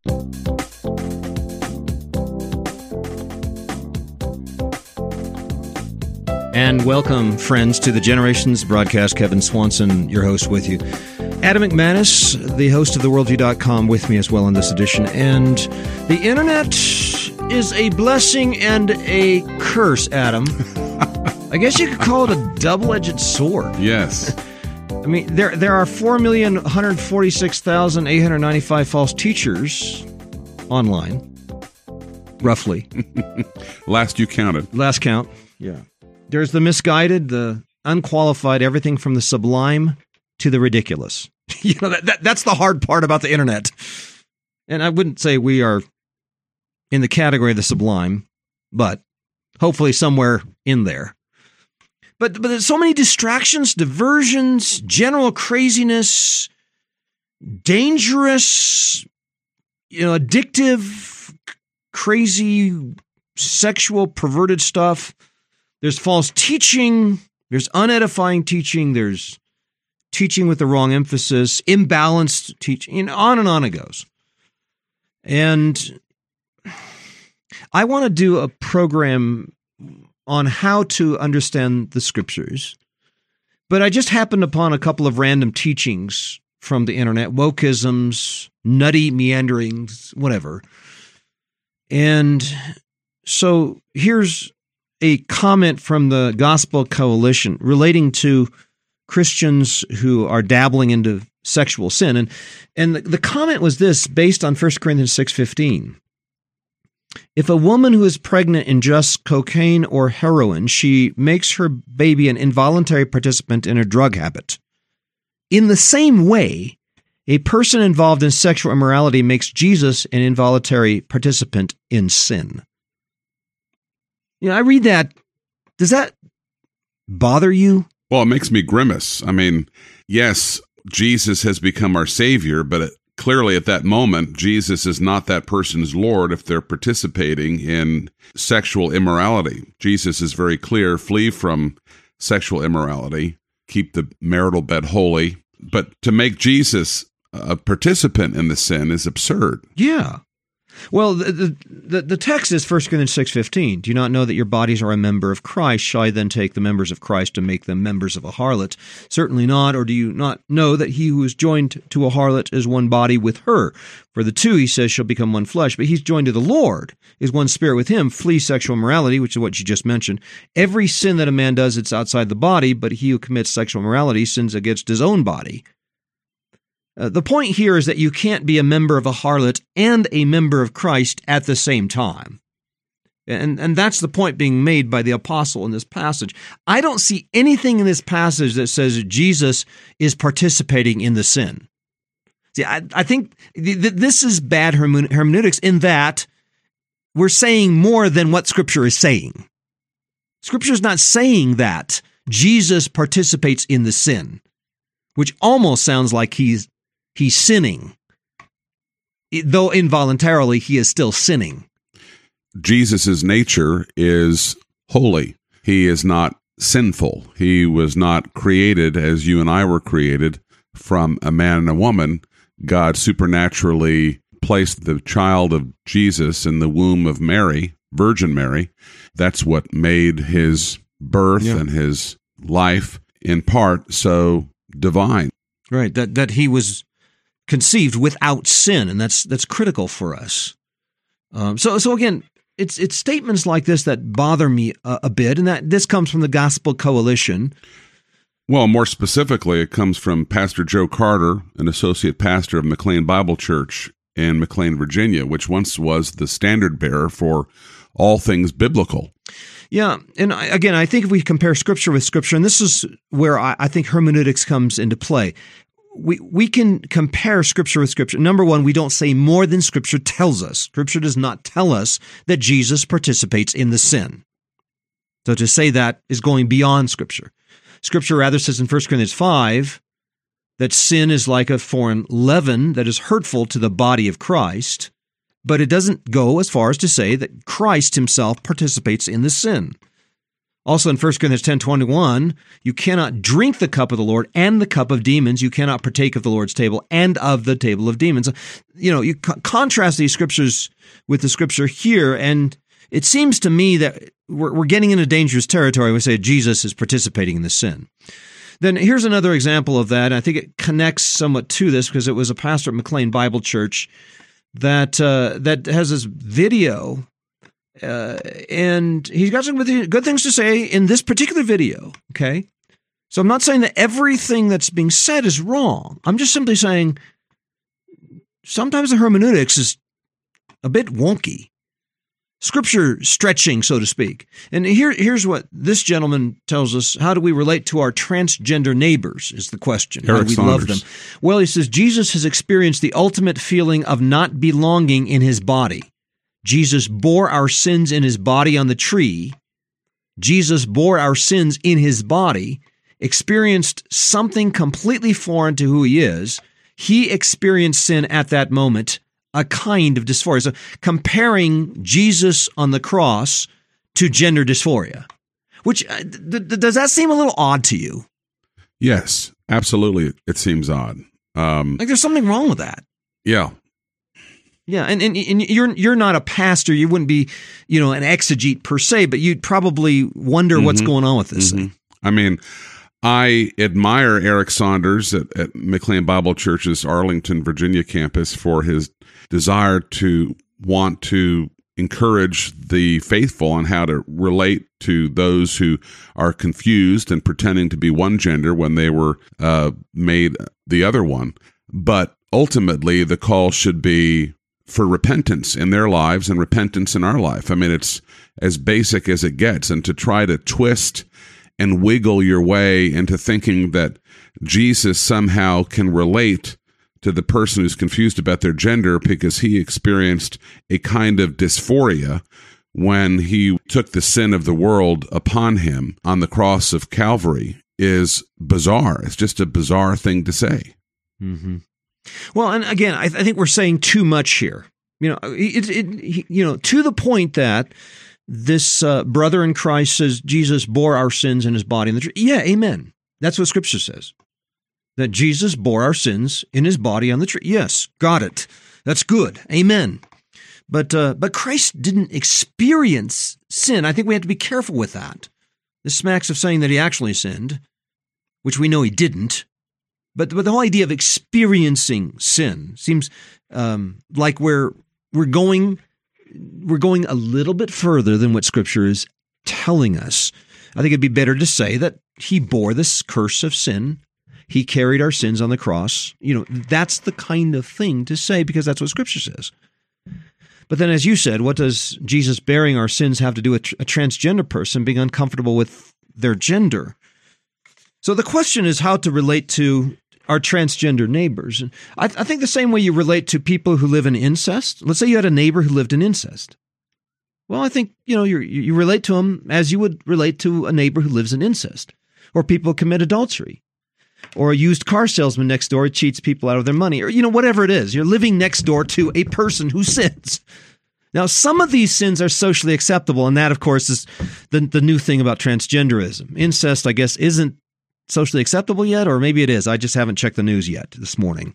And welcome, friends, to the Generations broadcast. Kevin Swanson, your host, with you. Adam McManus, the host of theworldview.com, with me as well in this edition. And the internet is a blessing and a curse, Adam. I guess you could call it a double-edged sword. Yes. I mean, there are 4,146,895 false teachers online, roughly. Last you counted. Last count, yeah. There's the misguided, the unqualified, everything from the sublime to the ridiculous. You know, that's the hard part about the internet. And I wouldn't say we are in the category of the sublime, but hopefully somewhere in there. But there's so many distractions, diversions, general craziness, dangerous, addictive, crazy, sexual, perverted stuff. There's false teaching, there's unedifying teaching, there's teaching with the wrong emphasis, imbalanced teaching, on and on it goes. And I want to do a program on how to understand the scriptures, but I just happened upon a couple of random teachings from the internet, wokeisms, nutty meanderings, whatever. And so here's a comment from the Gospel Coalition relating to Christians who are dabbling into sexual sin. And the comment was this, based on 1 Corinthians 6:15. If a woman who is pregnant ingests cocaine or heroin, she makes her baby an involuntary participant in a drug habit. In the same way, a person involved in sexual immorality makes Jesus an involuntary participant in sin. I read that. Does that bother you? Well, it makes me grimace. I mean, yes, Jesus has become our Savior, but clearly at that moment, Jesus is not that person's Lord if they're participating in sexual immorality. Jesus is very clear, flee from sexual immorality, keep the marital bed holy. But to make Jesus a participant in the sin is absurd. Yeah. Well, the text is 1 Corinthians 6:15. Do you not know that your bodies are a member of Christ? Shall I then take the members of Christ and make them members of a harlot? Certainly not. Or do you not know that he who is joined to a harlot is one body with her? For the two, he says, shall become one flesh. But he's joined to the Lord, is one spirit with him. Flee sexual immorality, which is what you just mentioned. Every sin that a man does, it's outside the body, but he who commits sexual immorality sins against his own body. The point here is that you can't be a member of a harlot and a member of Christ at the same time. And that's the point being made by the apostle in this passage. I don't see anything in this passage that says Jesus is participating in the sin. See, I think this is bad hermeneutics in that we're saying more than what Scripture is saying. Scripture is not saying that Jesus participates in the sin, which almost sounds like he's sinning. Though involuntarily, he is still sinning. Jesus' nature is holy. He is not sinful. He was not created as you and I were created from a man and a woman. God supernaturally placed the child of Jesus in the womb of Mary, Virgin Mary. That's what made his birth and his life, in part, so divine. Right, that he was conceived without sin, and that's critical for us. So again, it's statements like this that bother me a bit, and that this comes from the Gospel Coalition. Well, more specifically, it comes from Pastor Joe Carter, an associate pastor of McLean Bible Church in McLean, Virginia, which once was the standard bearer for all things biblical. Yeah, and again, I think if we compare Scripture with Scripture, and this is where I think hermeneutics comes into play, we can compare Scripture with Scripture. Number one, we don't say more than Scripture tells us. Scripture does not tell us that Jesus participates in the sin. So to say that is going beyond Scripture. Scripture rather says in 1 Corinthians 5 that sin is like a foreign leaven that is hurtful to the body of Christ, but it doesn't go as far as to say that Christ himself participates in the sin. Also in 1 Corinthians 10:21, you cannot drink the cup of the Lord and the cup of demons. You cannot partake of the Lord's table and of the table of demons. You contrast these scriptures with the scripture here, and it seems to me that we're getting into dangerous territory when we say Jesus is participating in the sin. Then here's another example of that. I think it connects somewhat to this because it was a pastor at McLean Bible Church that has this video, and he's got some good things to say in this particular video, okay? So I'm not saying that everything that's being said is wrong. I'm just simply saying sometimes the hermeneutics is a bit wonky. Scripture stretching, so to speak. And here's what this gentleman tells us. How do we relate to our transgender neighbors is the question. How do we love them? Well, he says, Jesus has experienced the ultimate feeling of not belonging in his body. Jesus bore our sins in his body on the tree. Jesus bore our sins in his body, experienced something completely foreign to who he is. He experienced sin at that moment, a kind of dysphoria. So comparing Jesus on the cross to gender dysphoria, which does that seem a little odd to you? Yes, absolutely. It seems odd. Like there's something wrong with that. Yeah. Yeah, and you're not a pastor. You wouldn't be, an exegete per se, but you'd probably wonder what's going on with this thing. I mean, I admire Eric Saunders at McLean Bible Church's Arlington, Virginia campus for his desire to want to encourage the faithful on how to relate to those who are confused and pretending to be one gender when they were made the other one. But ultimately, the call should be for repentance in their lives and repentance in our life. I mean, it's as basic as it gets. And to try to twist and wiggle your way into thinking that Jesus somehow can relate to the person who's confused about their gender because he experienced a kind of dysphoria when he took the sin of the world upon him on the cross of Calvary is bizarre. It's just a bizarre thing to say. Mm-hmm. Well, and again, I think we're saying too much here. To the point that this brother in Christ says Jesus bore our sins in his body in the tree. Yeah, amen. That's what Scripture says. That Jesus bore our sins in his body on the tree. Yes, got it. That's good. Amen. But Christ didn't experience sin. I think we have to be careful with that. This smacks of saying that he actually sinned, which we know he didn't. But the whole idea of experiencing sin seems like we're going a little bit further than what Scripture is telling us. I think it'd be better to say that he bore this curse of sin. He carried our sins on the cross. That's the kind of thing to say because that's what Scripture says. But then, as you said, what does Jesus bearing our sins have to do with a transgender person being uncomfortable with their gender? So the question is how to relate to our transgender neighbors. And I think the same way you relate to people who live in incest. Let's say you had a neighbor who lived in incest. Well, I think, you relate to them as you would relate to a neighbor who lives in incest, or people who commit adultery, or a used car salesman next door who cheats people out of their money, or, whatever it is. You're living next door to a person who sins. Now, some of these sins are socially acceptable, and that, of course, is the new thing about transgenderism. Incest, I guess, isn't socially acceptable yet, or maybe it is. I just haven't checked the news yet this morning.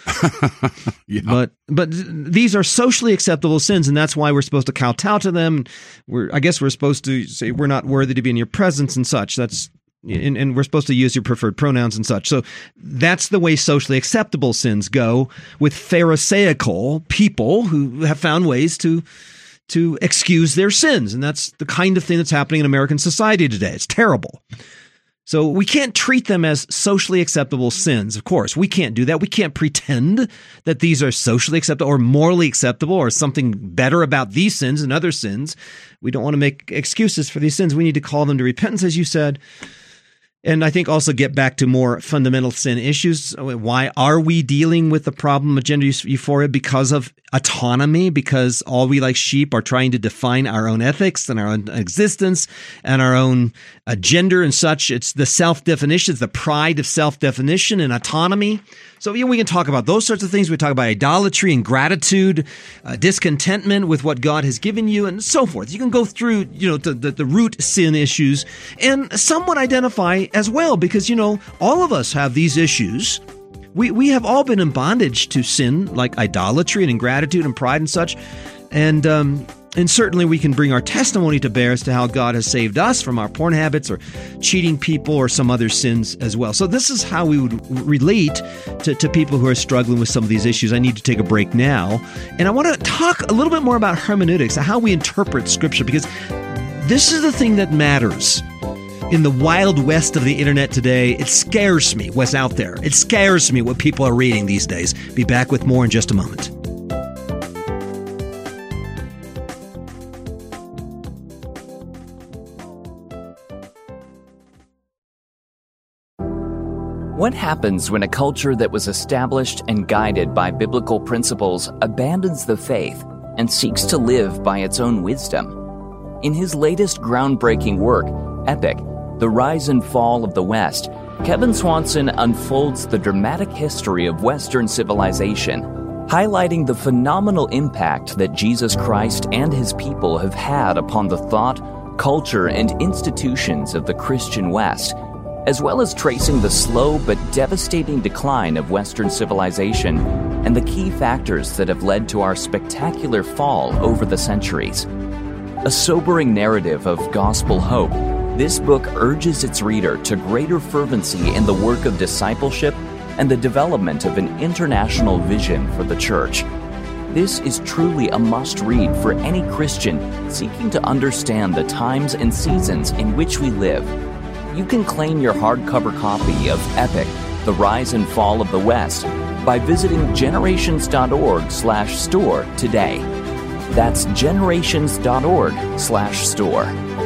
Yeah. But these are socially acceptable sins, and that's why we're supposed to kowtow to them. I guess we're supposed to say we're not worthy to be in your presence and such. And we're supposed to use your preferred pronouns and such. So that's the way socially acceptable sins go with Pharisaical people who have found ways to excuse their sins. And that's the kind of thing that's happening in American society today. It's terrible. So we can't treat them as socially acceptable sins. Of course, we can't do that. We can't pretend that these are socially acceptable or morally acceptable or something better about these sins and other sins. We don't want to make excuses for these sins. We need to call them to repentance, as you said. And I think also get back to more fundamental sin issues. Why are we dealing with the problem of gender euphoria? Because of autonomy, because all we like sheep are trying to define our own ethics and our own existence and our own gender and such. It's the self-definition, it's the pride of self-definition and autonomy. So we can talk about those sorts of things. We talk about idolatry, ingratitude, discontentment with what God has given you, and so forth. You can go through, the root sin issues, and some would identify as well, because, all of us have these issues. We have all been in bondage to sin, like idolatry and ingratitude and pride and such. And certainly we can bring our testimony to bear as to how God has saved us from our porn habits or cheating people or some other sins as well. So this is how we would relate to people who are struggling with some of these issues. I need to take a break now. And I want to talk a little bit more about hermeneutics, how we interpret Scripture, because this is the thing that matters. In the wild west of the internet today, it scares me what's out there. It scares me what people are reading these days. Be back with more in just a moment. What happens when a culture that was established and guided by biblical principles abandons the faith and seeks to live by its own wisdom? In his latest groundbreaking work, Epic: The Rise and Fall of the West, Kevin Swanson unfolds the dramatic history of Western civilization, highlighting the phenomenal impact that Jesus Christ and his people have had upon the thought, culture, and institutions of the Christian West, as well as tracing the slow but devastating decline of Western civilization and the key factors that have led to our spectacular fall over the centuries. A sobering narrative of gospel hope, this book urges its reader to greater fervency in the work of discipleship and the development of an international vision for the church. This is truly a must-read for any Christian seeking to understand the times and seasons in which we live. You can claim your hardcover copy of Epic: The Rise and Fall of the West by visiting generations.org/store today. That's generations.org/store.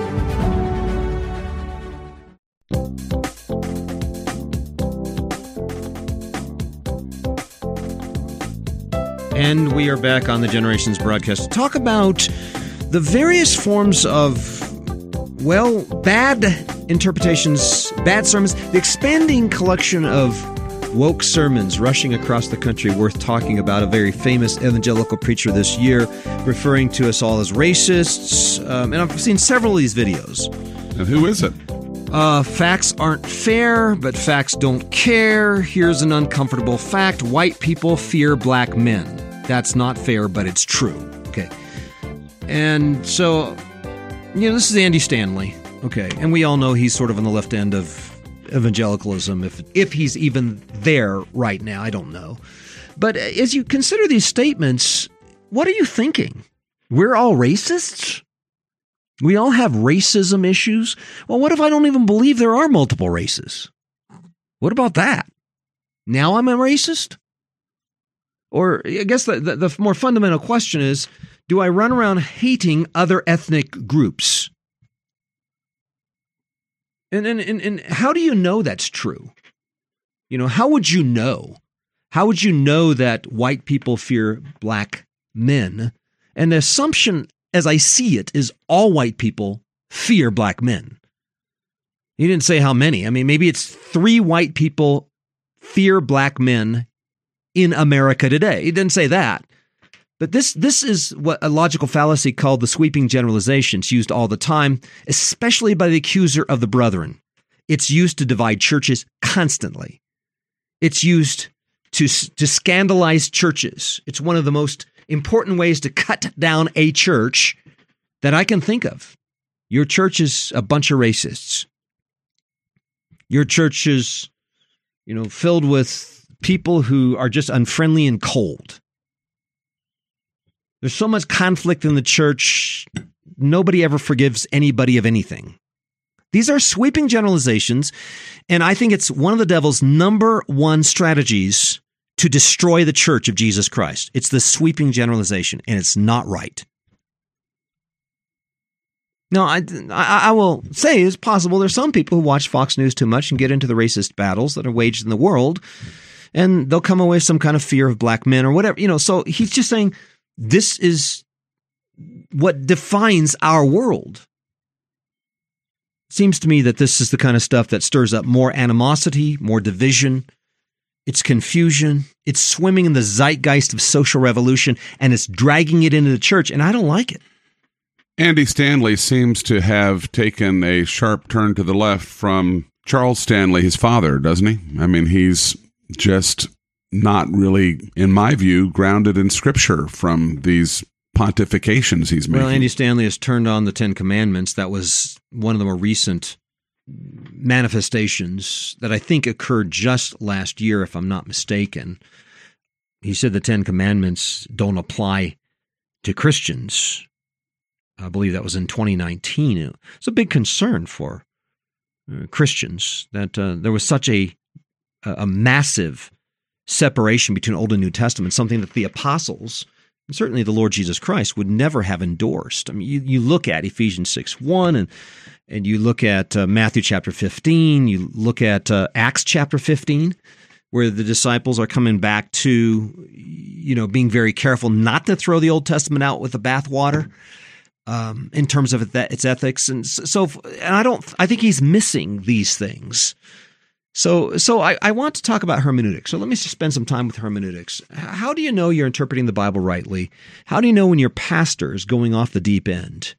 And we are back on the Generations broadcast to talk about the various forms of, bad interpretations, bad sermons, the expanding collection of woke sermons rushing across the country worth talking about. A very famous evangelical preacher this year referring to us all as racists. And I've seen several of these videos. And who is it? Facts aren't fair, but facts don't care. Here's an uncomfortable fact. White people fear black men. That's not fair, but it's true. Okay. And so, this is Andy Stanley. Okay. And we all know he's sort of on the left end of evangelicalism, if he's even there right now. I don't know. But as you consider these statements, what are you thinking? We're all racists? We all have racism issues? Well, what if I don't even believe there are multiple races? What about that? Now I'm a racist? Or I guess the more fundamental question is, do I run around hating other ethnic groups? And how do you know that's true? How would you know? How would you know that white people fear black men? And the assumption, as I see it, is all white people fear black men. He didn't say how many. I mean, maybe it's 3 white people fear black men in America today. He didn't say that. But this is what a logical fallacy called the sweeping generalization. It's used all the time, especially by the accuser of the brethren. It's used to divide churches constantly. It's used to scandalize churches. It's one of the most important ways to cut down a church that I can think of. Your church is a bunch of racists. Your church is, filled with people who are just unfriendly and cold. There's so much conflict in the church, nobody ever forgives anybody of anything. These are sweeping generalizations, and I think it's one of the devil's number one strategies to destroy the church of Jesus Christ. It's the sweeping generalization, and it's not right. Now, I will say it's possible there's some people who watch Fox News too much and get into the racist battles that are waged in the world, and they'll come away with some kind of fear of black men or whatever. So he's just saying this is what defines our world. It seems to me that this is the kind of stuff that stirs up more animosity, more division. It's confusion. It's swimming in the zeitgeist of social revolution, and it's dragging it into the church, and I don't like it. Andy Stanley seems to have taken a sharp turn to the left from Charles Stanley, his father, doesn't he? I mean, he's just not really, in my view, grounded in Scripture from these pontifications he's making. Well, Andy Stanley has turned on the Ten Commandments. That was one of the more recent manifestations that I think occurred just last year, if I'm not mistaken. He said the Ten Commandments don't apply to Christians. I believe that was in 2019. It's a big concern for Christians that there was such a massive separation between Old and New Testament, something that the apostles, and certainly the Lord Jesus Christ, would never have endorsed. I mean, you look at Ephesians 6:1 and you look at Matthew chapter 15, you look at Acts chapter 15, where the disciples are coming back to, being very careful not to throw the Old Testament out with the bathwater. In terms of its ethics, and I think he's missing these things. So I want to talk about hermeneutics. So let me just spend some time with hermeneutics. How do you know you're interpreting the Bible rightly? How do you know when your pastor is going off the deep end?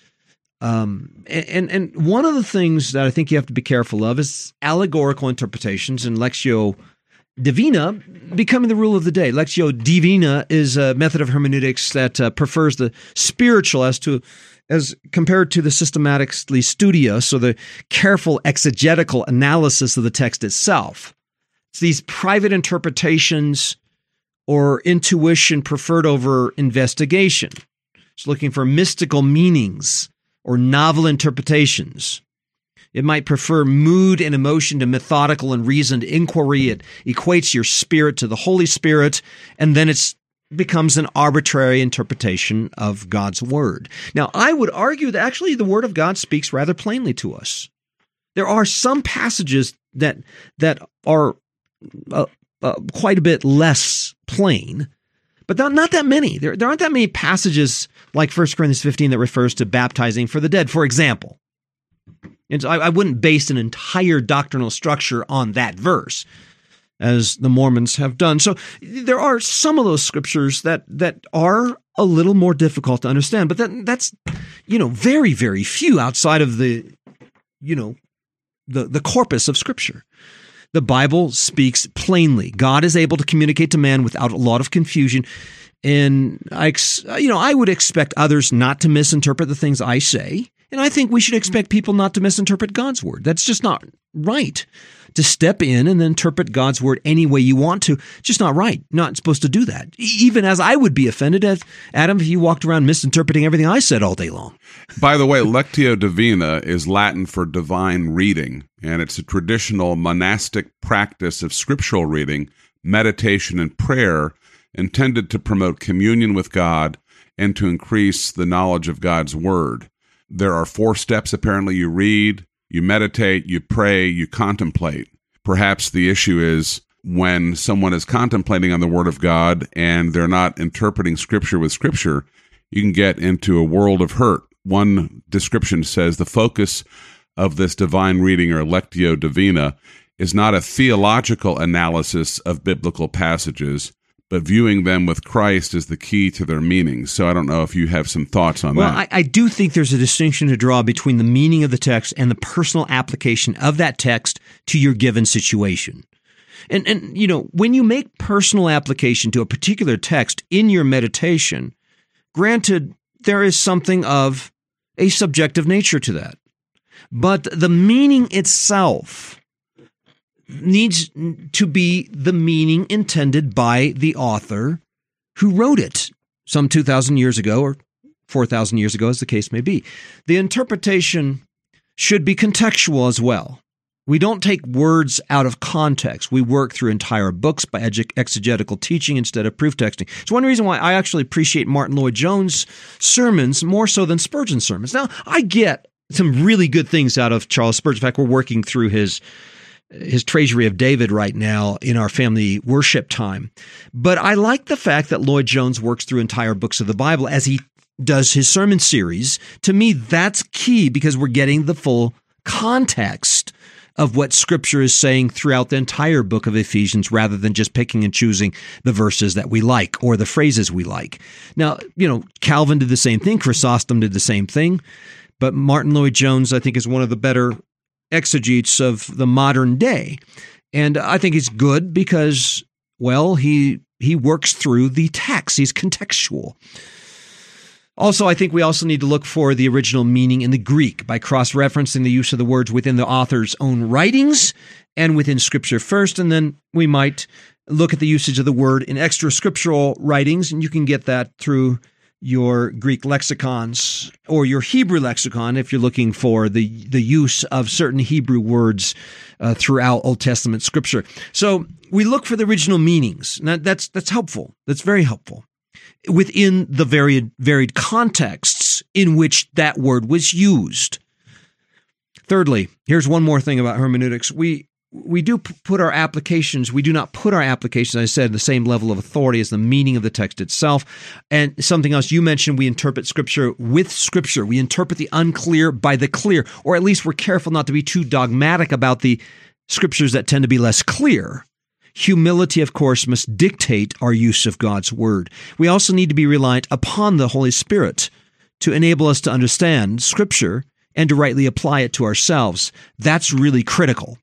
And one of the things that I think you have to be careful of is allegorical interpretations and Lectio Divina becoming the rule of the day. Lectio Divina is a method of hermeneutics that prefers the spiritual as compared to the systematically studious, or the careful exegetical analysis of the text itself. It's these private interpretations or intuition preferred over investigation. It's looking for mystical meanings or novel interpretations. It might prefer mood and emotion to methodical and reasoned inquiry. It equates your spirit to the Holy Spirit, and then it becomes an arbitrary interpretation of God's Word. Now, I would argue that actually the Word of God speaks rather plainly to us. There are some passages that are quite a bit less plain, but not that many. There aren't that many passages like 1 Corinthians 15 that refers to baptizing for the dead, for example. And so I wouldn't base an entire doctrinal structure on that verse, as the Mormons have done. So there are some of those scriptures that are a little more difficult to understand, but that's very, very few outside of the corpus of Scripture. The Bible speaks plainly. God is able to communicate to man without a lot of confusion, and I would expect others not to misinterpret the things I say. And I think we should expect people not to misinterpret God's Word. That's just not right. To step in and interpret God's Word any way you want to, just not right. Not supposed to do that. Even as I would be offended, as Adam, if you walked around misinterpreting everything I said all day long. By the way, Lectio Divina is Latin for divine reading, and it's a traditional monastic practice of scriptural reading, meditation, and prayer intended to promote communion with God and to increase the knowledge of God's Word. There are 4 steps, apparently. You read, you meditate, you pray, you contemplate. Perhaps the issue is when someone is contemplating on the Word of God and they're not interpreting Scripture with Scripture, you can get into a world of hurt. One description says the focus of this divine reading, or Lectio Divina, is not a theological analysis of biblical passages, but viewing them with Christ is the key to their meaning. So I don't know if you have some thoughts on that. Well, I do think there's a distinction to draw between the meaning of the text and the personal application of that text to your given situation. And when you make personal application to a particular text in your meditation, granted, there is something of a subjective nature to that. But the meaning itself needs to be the meaning intended by the author who wrote it some 2,000 years ago or 4,000 years ago, as the case may be. The interpretation should be contextual as well. We don't take words out of context. We work through entire books by exegetical teaching instead of proof texting. It's one reason why I actually appreciate Martin Lloyd-Jones' sermons more so than Spurgeon's sermons. Now, I get some really good things out of Charles Spurgeon. In fact, we're working through his Treasury of David right now in our family worship time. But I like the fact that Lloyd-Jones works through entire books of the Bible as he does his sermon series. To me, that's key because we're getting the full context of what Scripture is saying throughout the entire book of Ephesians rather than just picking and choosing the verses that we like or the phrases we like. Now, Calvin did the same thing. Chrysostom did the same thing. But Martin Lloyd-Jones, I think, is one of the better exegetes of the modern day. And I think he's good because, well, he works through the text. He's contextual. Also, I think we also need to look for the original meaning in the Greek by cross-referencing the use of the words within the author's own writings and within Scripture first, and then we might look at the usage of the word in extra-scriptural writings, and you can get that through your Greek lexicons or your Hebrew lexicon if you're looking for the use of certain Hebrew words throughout Old Testament Scripture. So we look for the original meanings. Now, that's helpful. That's very helpful within the varied contexts in which that word was used. Thirdly, here's one more thing about hermeneutics. We do put our applications, we do not put our applications, as I said, the same level of authority as the meaning of the text itself. And something else you mentioned, we interpret Scripture with Scripture. We interpret the unclear by the clear, or at least we're careful not to be too dogmatic about the Scriptures that tend to be less clear. Humility, of course, must dictate our use of God's Word. We also need to be reliant upon the Holy Spirit to enable us to understand Scripture and to rightly apply it to ourselves. That's really critical.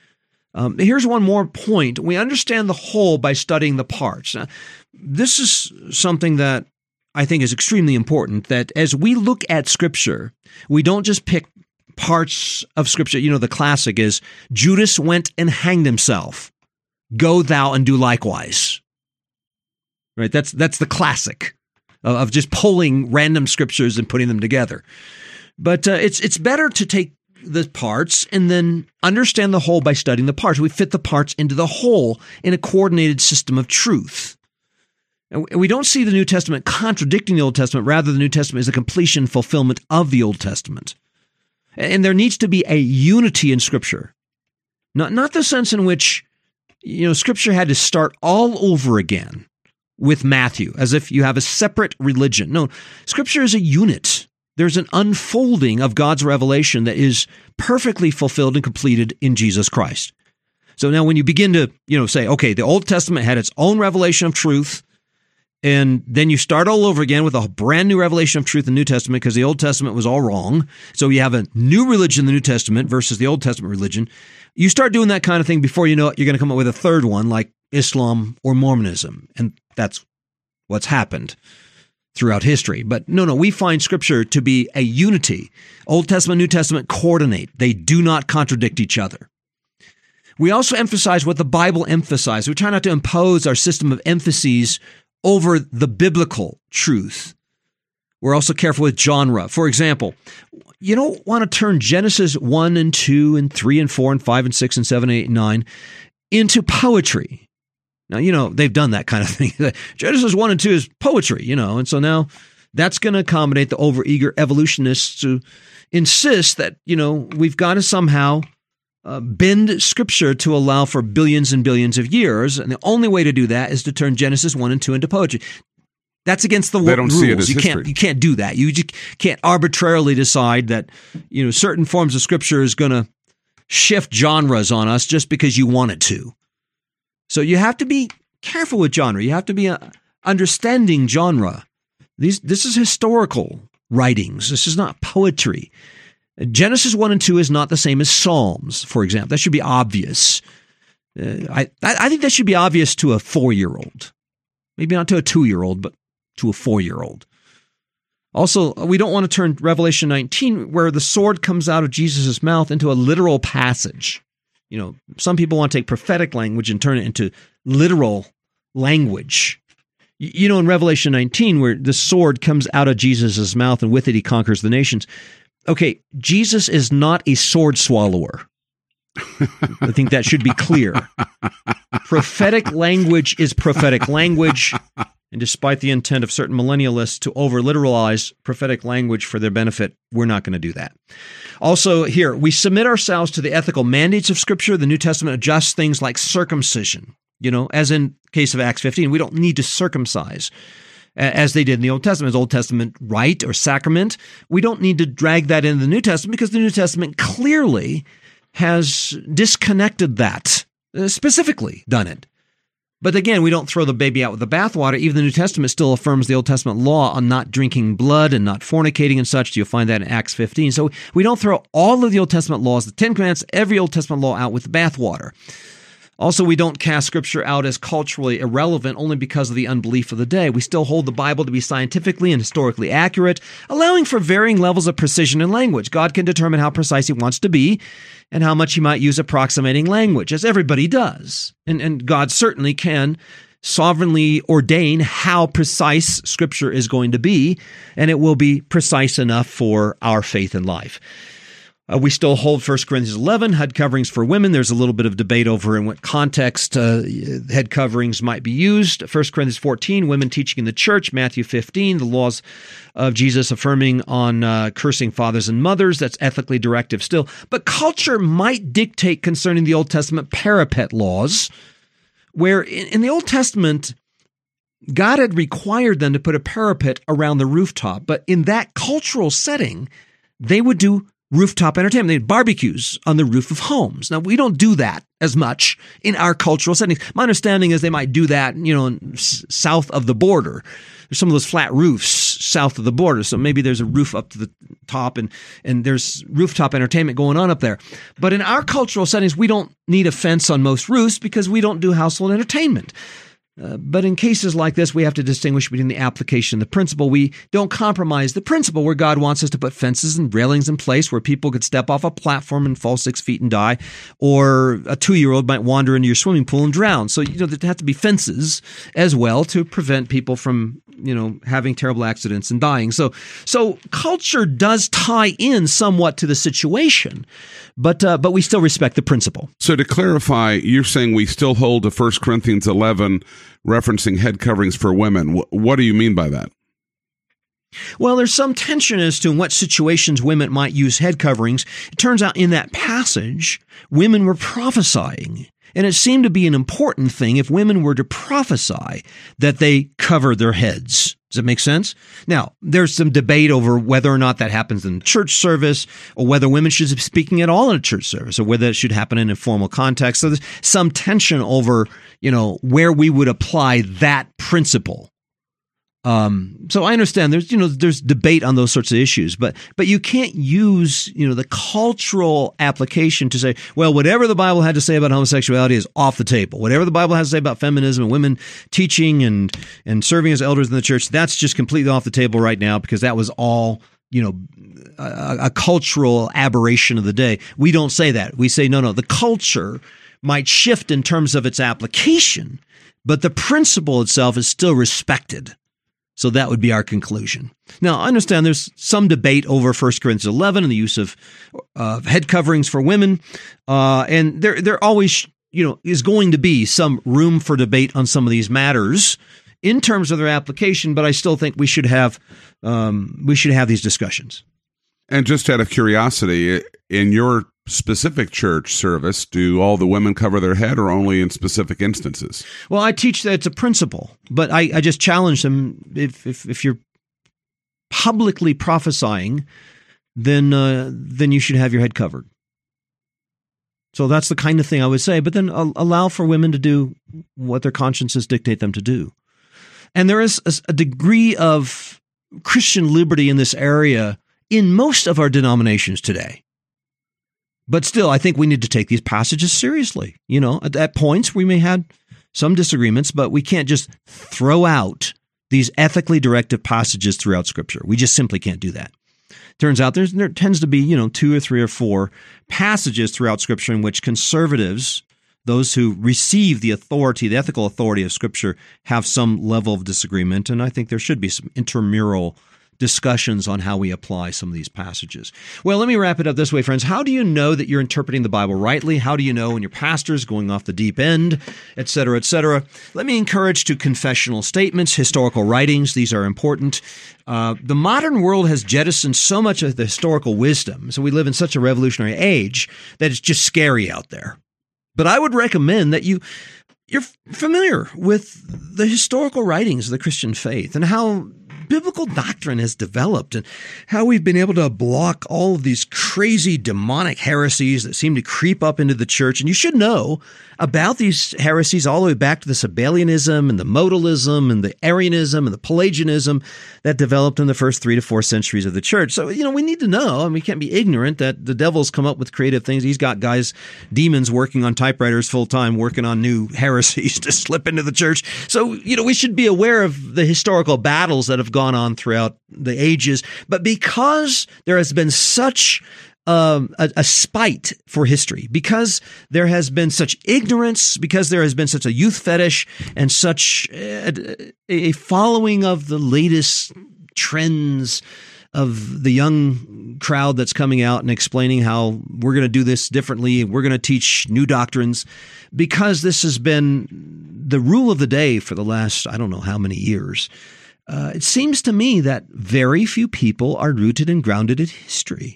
Here's one more point. We understand the whole by studying the parts. Now, this is something that I think is extremely important, that as we look at Scripture, we don't just pick parts of Scripture. The classic is, Judas went and hanged himself. Go thou and do likewise. Right? That's the classic of just pulling random scriptures and putting them together. But it's better to take the parts and then understand the whole by studying the parts. We fit the parts into the whole in a coordinated system of truth. And we don't see the New Testament contradicting the Old Testament. Rather, the New Testament is a completion, fulfillment of the Old Testament. And there needs to be a unity in Scripture. Not the sense in which Scripture had to start all over again with Matthew, as if you have a separate religion. No, Scripture is a unit. There's an unfolding of God's revelation that is perfectly fulfilled and completed in Jesus Christ. So now when you begin to, say, okay, the Old Testament had its own revelation of truth, and then you start all over again with a brand new revelation of truth in the New Testament because the Old Testament was all wrong. So you have a new religion in the New Testament versus the Old Testament religion. You start doing that kind of thing, before you know it, you're going to come up with a third one like Islam or Mormonism. And that's what's happened throughout history. But no, we find Scripture to be a unity. Old Testament, New Testament coordinate. They do not contradict each other. We also emphasize what the Bible emphasizes. We try not to impose our system of emphases over the biblical truth. We're also careful with genre. For example, you don't want to turn Genesis 1 and 2 and 3 and 4 and 5 and 6 and 7 and 8 and 9 into poetry. Now, they've done that kind of thing. Genesis 1 and 2 is poetry, and so now that's going to accommodate the overeager evolutionists who insist that, we've got to somehow bend Scripture to allow for billions and billions of years, and the only way to do that is to turn Genesis 1 and 2 into poetry. That's against the rules. They don't see it as history. You can't do that. You just can't arbitrarily decide that certain forms of Scripture is going to shift genres on us just because you want it to. So you have to be careful with genre. You have to be understanding genre. This is historical writings. This is not poetry. Genesis 1 and 2 is not the same as Psalms, for example. That should be obvious. I think that should be obvious to a 4-year-old. Maybe not to a 2-year-old, but to a 4-year-old. Also, we don't want to turn Revelation 19, where the sword comes out of Jesus' mouth, into a literal passage. Some people want to take prophetic language and turn it into literal language. In Revelation 19, where the sword comes out of Jesus' mouth and with it he conquers the nations. Okay, Jesus is not a sword swallower. I think that should be clear. Prophetic language is prophetic language, and despite the intent of certain millennialists to over-literalize prophetic language for their benefit, we're not going to do that. Also here, we submit ourselves to the ethical mandates of Scripture. The New Testament adjusts things like circumcision, as in case of Acts 15. We don't need to circumcise as they did in the Old Testament. As Old Testament rite or sacrament, we don't need to drag that into the New Testament because the New Testament clearly has disconnected that, specifically done it. But again, we don't throw the baby out with the bathwater. Even the New Testament still affirms the Old Testament law on not drinking blood and not fornicating and such. You'll find that in Acts 15. So we don't throw all of the Old Testament laws, the Ten Commandments, every Old Testament law out with the bathwater. Also, we don't cast Scripture out as culturally irrelevant only because of the unbelief of the day. We still hold the Bible to be scientifically and historically accurate, allowing for varying levels of precision in language. God can determine how precise He wants to be and how much He might use approximating language, as everybody does. And God certainly can sovereignly ordain how precise Scripture is going to be, and it will be precise enough for our faith and life. We still hold 1 Corinthians 11, head coverings for women. There's a little bit of debate over in what context head coverings might be used. 1 Corinthians 14, women teaching in the church. Matthew 15, the laws of Jesus affirming on cursing fathers and mothers. That's ethically directive still. But culture might dictate concerning the Old Testament parapet laws, where in the Old Testament, God had required them to put a parapet around the rooftop. But in that cultural setting, they would do rooftop entertainment. They had barbecues on the roof of homes. Now, we don't do that as much in our cultural settings. My understanding is they might do that, south of the border. There's some of those flat roofs south of the border. So maybe there's a roof up to the top and there's rooftop entertainment going on up there. But in our cultural settings, we don't need a fence on most roofs because we don't do household entertainment. But in cases like this, we have to distinguish between the application and the principle. We don't compromise the principle where God wants us to put fences and railings in place where people could step off a platform and fall 6 feet and die, or a 2-year-old might wander into your swimming pool and drown. So, there have to be fences as well to prevent people from, having terrible accidents and dying. So culture does tie in somewhat to the situation, but we still respect the principle. So to clarify, you're saying we still hold to 1 Corinthians 11 referencing head coverings for women. What do you mean by that? Well, there's some tension as to in what situations women might use head coverings. It turns out in that passage, women were prophesying. And it seemed to be an important thing if women were to prophesy that they cover their heads. Does that make sense? Now, there's some debate over whether or not that happens in church service, or whether women should be speaking at all in a church service, or whether it should happen in a formal context. So there's some tension over, where we would apply that principle. So I understand there's debate on those sorts of issues, but you can't use, the cultural application to say, well, whatever the Bible had to say about homosexuality is off the table. Whatever the Bible has to say about feminism and women teaching and serving as elders in the church, that's just completely off the table right now because that was all, a cultural aberration of the day. We don't say that. We say, no, the culture might shift in terms of its application, but the principle itself is still respected. So that would be our conclusion. Now, I understand there's some debate over 1 Corinthians 11 and the use of head coverings for women. And there always, is going to be some room for debate on some of these matters in terms of their application, but I still think we should have these discussions. And just out of curiosity, in your specific church service, do all the women cover their head or only in specific instances? Well, I teach that it's a principle, but I just challenge them, if you're publicly prophesying, then you should have your head covered. So that's the kind of thing I would say, but then allow for women to do what their consciences dictate them to do. And there is a degree of Christian liberty in this area in most of our denominations today. But still, I think we need to take these passages seriously. At points we may have some disagreements, but we can't just throw out these ethically directive passages throughout Scripture. We just simply can't do that. Turns out there tends to be, 2 or 3 or 4 passages throughout Scripture in which conservatives, those who receive the authority, the ethical authority of Scripture, have some level of disagreement. And I think there should be some intramural discussions on how we apply some of these passages. Well, let me wrap it up this way, friends. How do you know that you're interpreting the Bible rightly? How do you know when your pastor is going off the deep end, et cetera, et cetera? Let me encourage to confessional statements, historical writings. These are important. The modern world has jettisoned so much of the historical wisdom, so we live in such a revolutionary age that it's just scary out there. But I would recommend that you're familiar with the historical writings of the Christian faith and how biblical doctrine has developed and how we've been able to block all of these crazy demonic heresies that seem to creep up into the church. And you should know about these heresies all the way back to the Sabellianism and the modalism and the Arianism and the Pelagianism that developed in the first 3 to 4 centuries of the church. So, we need to know, and we can't be ignorant that the devil's come up with creative things. He's got demons working on typewriters full time, working on new heresies to slip into the church. So, we should be aware of the historical battles that have gone on throughout the ages. But because there has been such a spite for history, because there has been such ignorance, because there has been such a youth fetish and such a following of the latest trends of the young crowd that's coming out and explaining how we're going to do this differently, we're going to teach new doctrines, because this has been the rule of the day for the last, I don't know how many years. It seems to me that very few people are rooted and grounded in history.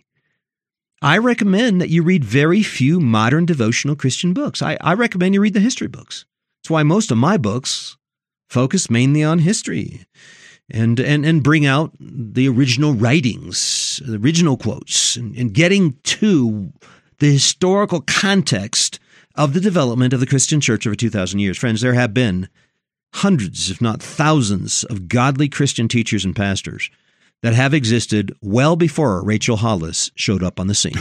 I recommend that you read very few modern devotional Christian books. I recommend you read the history books. That's why most of my books focus mainly on history and bring out the original writings, the original quotes, and getting to the historical context of the development of the Christian church over 2,000 years. Friends, there have been hundreds, if not thousands, of godly Christian teachers and pastors that have existed well before Rachel Hollis showed up on the scene.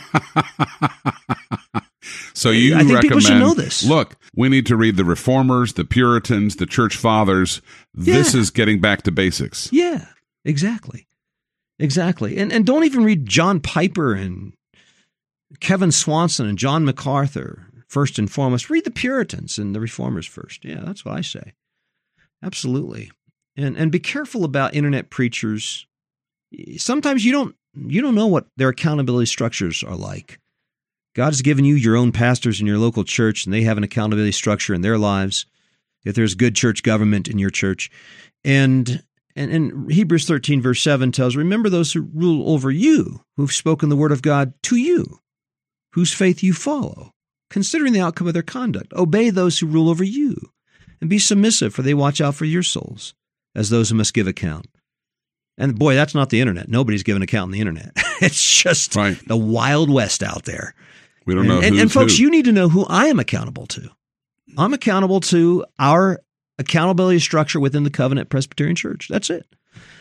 So I think people should know this. Look, we need to read the Reformers, the Puritans, the Church Fathers. This is getting back to basics. Yeah, exactly. And don't even read John Piper and Kevin Swanson and John MacArthur first and foremost. Read the Puritans and the Reformers first. Yeah, that's what I say. Absolutely. And be careful about internet preachers. Sometimes you don't know what their accountability structures are like. God's given you your own pastors in your local church, and they have an accountability structure in their lives. If there's good church government in your church. And Hebrews 13, verse 7 tells, remember those who rule over you, who've spoken the word of God to you, whose faith you follow, considering the outcome of their conduct. Obey those who rule over you, and be submissive, for they watch out for your souls, as those who must give account. And boy, that's not the internet. Nobody's giving account on the internet. It's just the Wild West out there. We don't know and folks, you need to know who I am accountable to. I'm accountable to our accountability structure within the Covenant Presbyterian Church. That's it.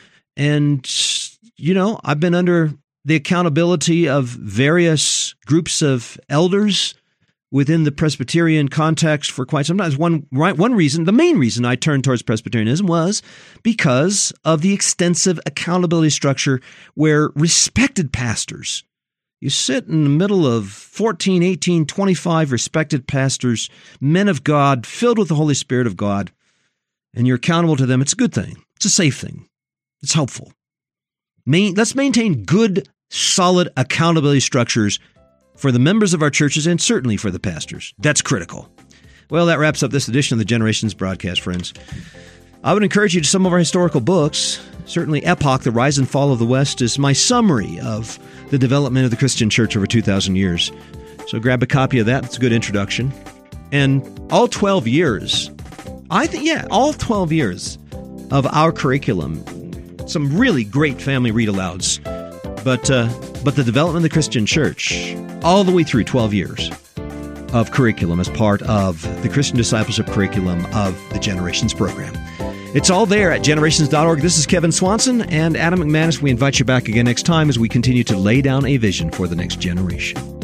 And, I've been under the accountability of various groups of elders within the Presbyterian context for quite some time. One reason, the main reason I turned towards Presbyterianism was because of the extensive accountability structure where respected pastors, you sit in the middle of 14, 18, 25 respected pastors, men of God, filled with the Holy Spirit of God, and you're accountable to them. It's a good thing. It's a safe thing. It's helpful. Let's maintain good, solid accountability structures for the members of our churches and certainly for the pastors. That's critical. Well, that wraps up this edition of the Generations broadcast, friends. I would encourage you to some of our historical books. Certainly Epoch, The Rise and Fall of the West, is my summary of the development of the Christian church over 2,000 years. So grab a copy of that. It's a good introduction. And all 12 years, all 12 years of our curriculum, some really great family read-alouds. But the development of the Christian church, all the way through 12 years of curriculum as part of the Christian discipleship curriculum of the Generations program. It's all there at generations.org. This is Kevin Swanson and Adam McManus. We invite you back again next time as we continue to lay down a vision for the next generation.